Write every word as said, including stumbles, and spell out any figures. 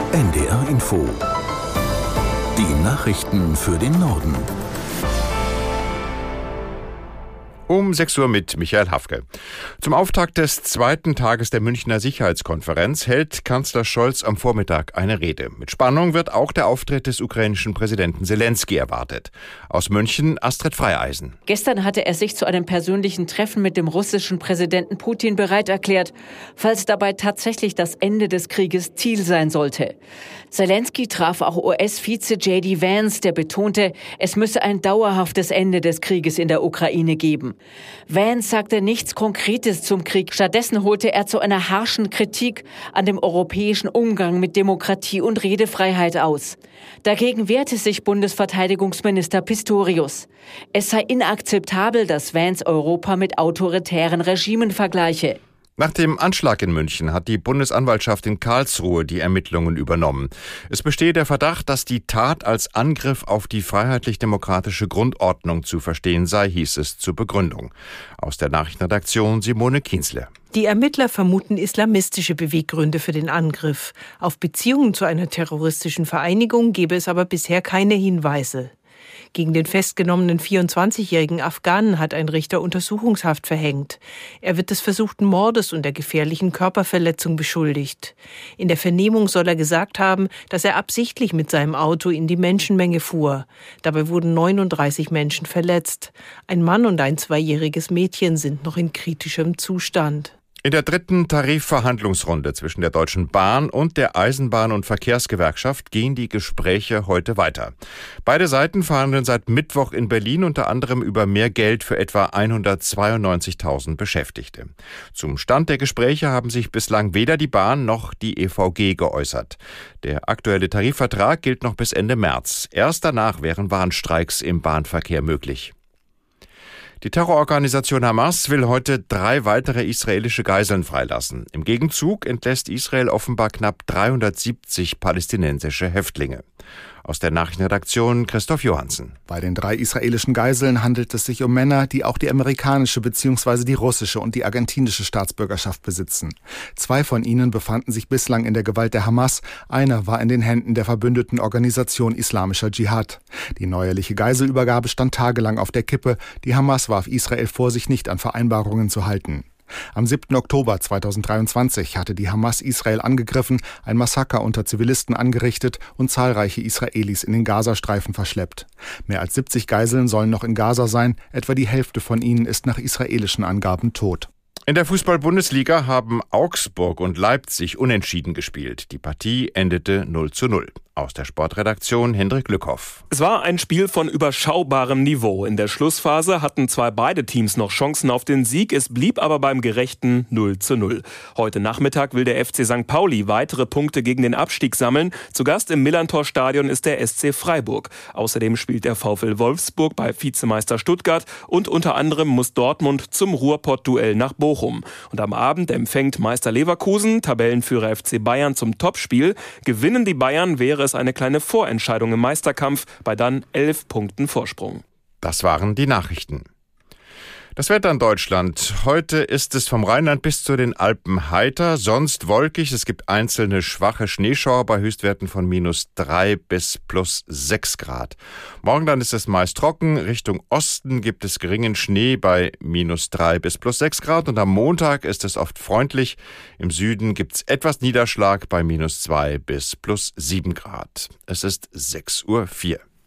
N D R Info. Die Nachrichten für den Norden. Um sechs Uhr mit Michael Hafke. Zum Auftakt des zweiten Tages der Münchner Sicherheitskonferenz hält Kanzler Scholz am Vormittag eine Rede. Mit Spannung wird auch der Auftritt des ukrainischen Präsidenten Selenskyj erwartet. Aus München Astrid Freieisen. Gestern hatte er sich zu einem persönlichen Treffen mit dem russischen Präsidenten Putin bereit erklärt, falls dabei tatsächlich das Ende des Krieges Ziel sein sollte. Selenskyj traf auch U S-Vize J D Vance, der betonte, es müsse ein dauerhaftes Ende des Krieges in der Ukraine geben. Vance sagte nichts Konkretes zum Krieg. Stattdessen holte er zu einer harschen Kritik an dem europäischen Umgang mit Demokratie und Redefreiheit aus. Dagegen wehrte sich Bundesverteidigungsminister Pistorius. Es sei inakzeptabel, dass Vance Europa mit autoritären Regimen vergleiche. Nach dem Anschlag in München hat die Bundesanwaltschaft in Karlsruhe die Ermittlungen übernommen. Es bestehe der Verdacht, dass die Tat als Angriff auf die freiheitlich-demokratische Grundordnung zu verstehen sei, hieß es zur Begründung. Aus der Nachrichtenredaktion Simone Kienzle. Die Ermittler vermuten islamistische Beweggründe für den Angriff. Auf Beziehungen zu einer terroristischen Vereinigung gebe es aber bisher keine Hinweise. Gegen den festgenommenen vierundzwanzigjährigen Afghanen hat ein Richter Untersuchungshaft verhängt. Er wird des versuchten Mordes und der gefährlichen Körperverletzung beschuldigt. In der Vernehmung soll er gesagt haben, dass er absichtlich mit seinem Auto in die Menschenmenge fuhr. Dabei wurden neununddreißig Menschen verletzt. Ein Mann und ein zweijähriges Mädchen sind noch in kritischem Zustand. In der dritten Tarifverhandlungsrunde zwischen der Deutschen Bahn und der Eisenbahn- und Verkehrsgewerkschaft gehen die Gespräche heute weiter. Beide Seiten verhandeln seit Mittwoch in Berlin unter anderem über mehr Geld für etwa hundertzweiundneunzigtausend Beschäftigte. Zum Stand der Gespräche haben sich bislang weder die Bahn noch die E V G geäußert. Der aktuelle Tarifvertrag gilt noch bis Ende März. Erst danach wären Warnstreiks im Bahnverkehr möglich. Die Terrororganisation Hamas will heute drei weitere israelische Geiseln freilassen. Im Gegenzug entlässt Israel offenbar knapp dreihundertsiebzig palästinensische Häftlinge. Aus der Nachrichtenredaktion Christoph Johansen. Bei den drei israelischen Geiseln handelt es sich um Männer, die auch die amerikanische bzw. die russische und die argentinische Staatsbürgerschaft besitzen. Zwei von ihnen befanden sich bislang in der Gewalt der Hamas, einer war in den Händen der verbündeten Organisation Islamischer Dschihad. Die neuerliche Geiselübergabe stand tagelang auf der Kippe. Die Hamas warf Israel vor, sich nicht an Vereinbarungen zu halten. Am siebten Oktober zweitausenddreiundzwanzig hatte die Hamas Israel angegriffen, ein Massaker unter Zivilisten angerichtet und zahlreiche Israelis in den Gazastreifen verschleppt. Mehr als siebzig Geiseln sollen noch in Gaza sein, etwa die Hälfte von ihnen ist nach israelischen Angaben tot. In der Fußball-Bundesliga haben Augsburg und Leipzig unentschieden gespielt. Die Partie endete null zu null. Aus der Sportredaktion Hendrik Lückhoff. Es war ein Spiel von überschaubarem Niveau. In der Schlussphase hatten zwar beide Teams noch Chancen auf den Sieg, es blieb aber beim gerechten null zu null. Heute Nachmittag will der F C Sankt Pauli weitere Punkte gegen den Abstieg sammeln. Zu Gast im Millerntor-Stadion ist der S C Freiburg. Außerdem spielt der VfL Wolfsburg bei Vizemeister Stuttgart und unter anderem muss Dortmund zum Ruhrpott-Duell nach Bochum. Und am Abend empfängt Meister Leverkusen, Tabellenführer F C Bayern, zum Topspiel. Gewinnen die Bayern, wäre es eine kleine Vorentscheidung im Meisterkampf bei dann elf Punkten Vorsprung. Das waren die Nachrichten. Das Wetter in Deutschland. Heute ist es vom Rheinland bis zu den Alpen heiter, sonst wolkig. Es gibt einzelne schwache Schneeschauer bei Höchstwerten von minus drei bis plus sechs Grad. Morgen dann ist es meist trocken. Richtung Osten gibt es geringen Schnee bei minus drei bis plus sechs Grad. Und am Montag ist es oft freundlich. Im Süden gibt es etwas Niederschlag bei minus zwei bis plus sieben Grad. Es ist sechs Uhr vier.